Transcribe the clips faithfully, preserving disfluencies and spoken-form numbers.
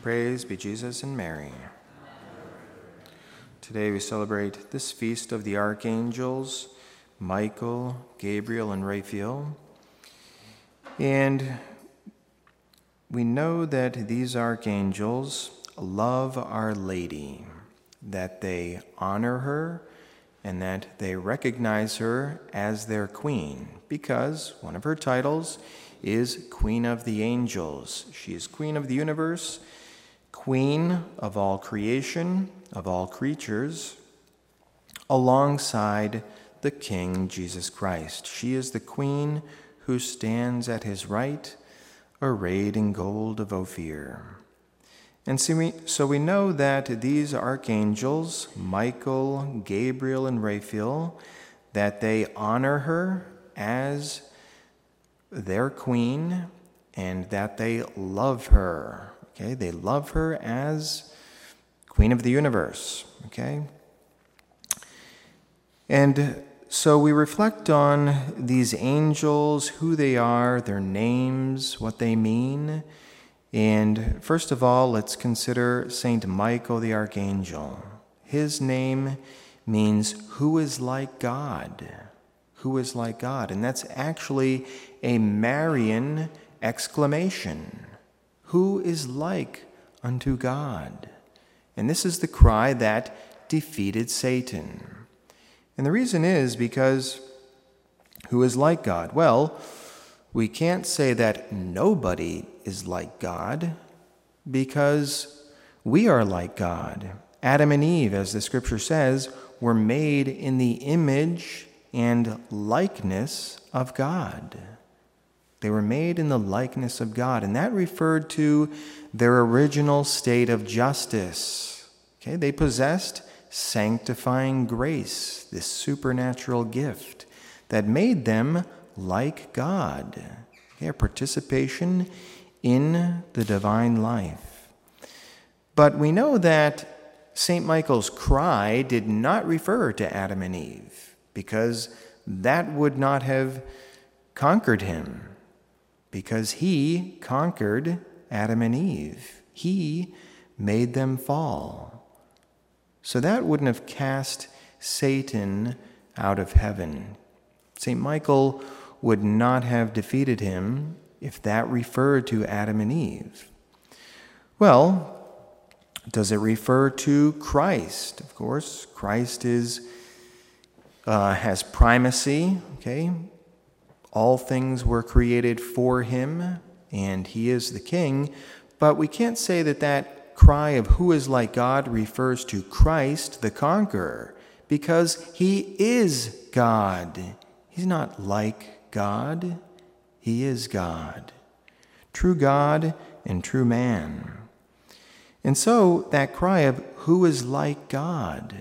Praise be Jesus and Mary. Today we celebrate this feast of the archangels, Michael, Gabriel, and Raphael. And we know that these archangels love Our Lady, that they honor her, and that they recognize her as their queen, because one of her titles is Queen of the Angels. She is Queen of the universe, Queen of all creation, of all creatures, alongside the King Jesus Christ. She is the Queen who stands at his right, arrayed in gold of Ophir. And so we, so we know that these archangels, Michael, Gabriel, and Raphael, that they honor her as their queen and that they love her. Okay, they love her as Queen of the universe. Okay? And so we reflect on these angels, who they are, their names, what they mean. And first of all, let's consider Saint Michael the Archangel. His name means who is like God. Who is like God? And that's actually a Marian exclamation. Who is like unto God? And this is the cry that defeated Satan. And the reason is because who is like God? Well, we can't say that nobody is like God, because we are like God. Adam and Eve, as the scripture says, were made in the image and likeness of God. They were made in the likeness of God, and that referred to their original state of justice. Okay, they possessed sanctifying grace, this supernatural gift that made them like God. Okay, a participation in the divine life. But we know that Saint Michael's cry did not refer to Adam and Eve, because that would not have conquered him, because he conquered Adam and Eve. He made them fall. So that wouldn't have cast Satan out of heaven. Saint Michael would not have defeated him if that referred to Adam and Eve. Well, does it refer to Christ? Of course, Christ is uh, has primacy, okay? All things were created for him, and he is the king. But we can't say that that cry of who is like God refers to Christ, the conqueror, because he is God. He's not like God. He is God. True God and true man. And so that cry of who is like God,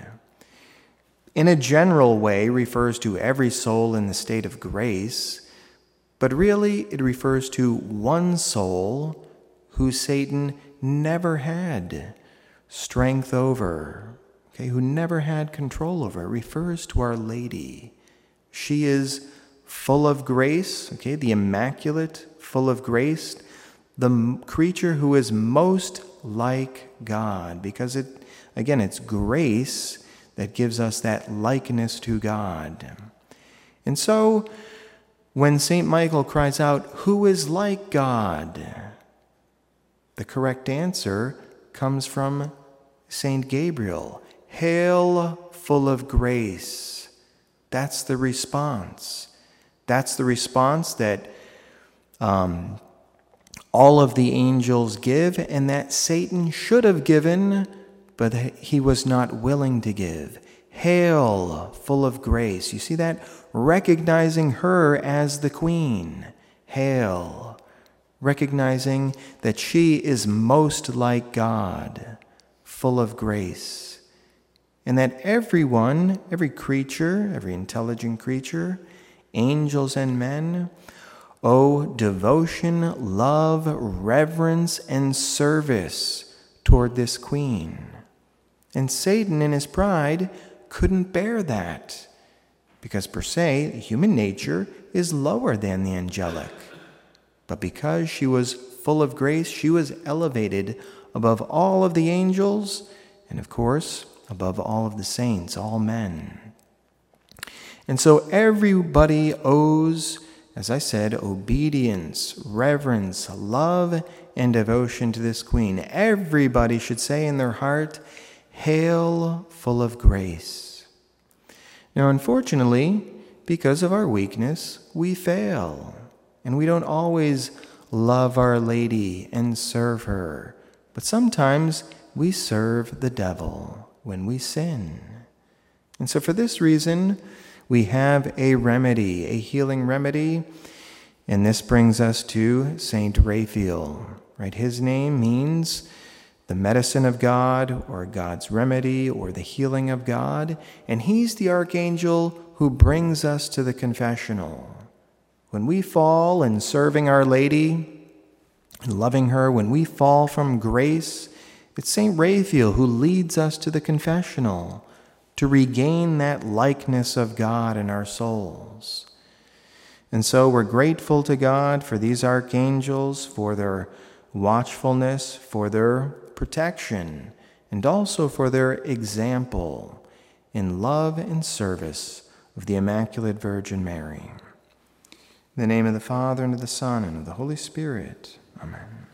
in a general way, refers to every soul in the state of grace, but really it refers to one soul who Satan never had strength over, okay, who never had control over. It refers to Our Lady. She is full of grace, okay, the Immaculate, full of grace, the creature who is most like God, because it, again, it's grace that gives us that likeness to God. And so, when Saint Michael cries out, who is like God? The correct answer comes from Saint Gabriel. Hail, full of grace. That's the response. That's the response that um, all of the angels give, and that Satan should have given, but he was not willing to give. Hail, full of grace. You see that? Recognizing her as the queen. Hail. Recognizing that she is most like God, full of grace. And that everyone, every creature, every intelligent creature, angels and men, owe devotion, love, reverence, and service toward this queen. And Satan, in his pride, couldn't bear that, because per se, human nature is lower than the angelic. But because she was full of grace, she was elevated above all of the angels, and of course, above all of the saints, all men. And so everybody owes, as I said, obedience, reverence, love, and devotion to this queen. Everybody should say in their heart, "Hail, full of grace." Now, unfortunately, because of our weakness, we fail, and we don't always love Our Lady and serve her, but sometimes we serve the devil when we sin. And so for this reason, we have a remedy, a healing remedy, and this brings us to Saint Raphael, right? His name means the medicine of God, or God's remedy, or the healing of God, and he's the archangel who brings us to the confessional. When we fall in serving Our Lady and loving her, when we fall from grace, it's Saint Raphael who leads us to the confessional to regain that likeness of God in our souls. And so we're grateful to God for these archangels, for their watchfulness, for their protection, and also for their example in love and service of the Immaculate Virgin Mary. In the name of the Father, and of the Son, and of the Holy Spirit. Amen.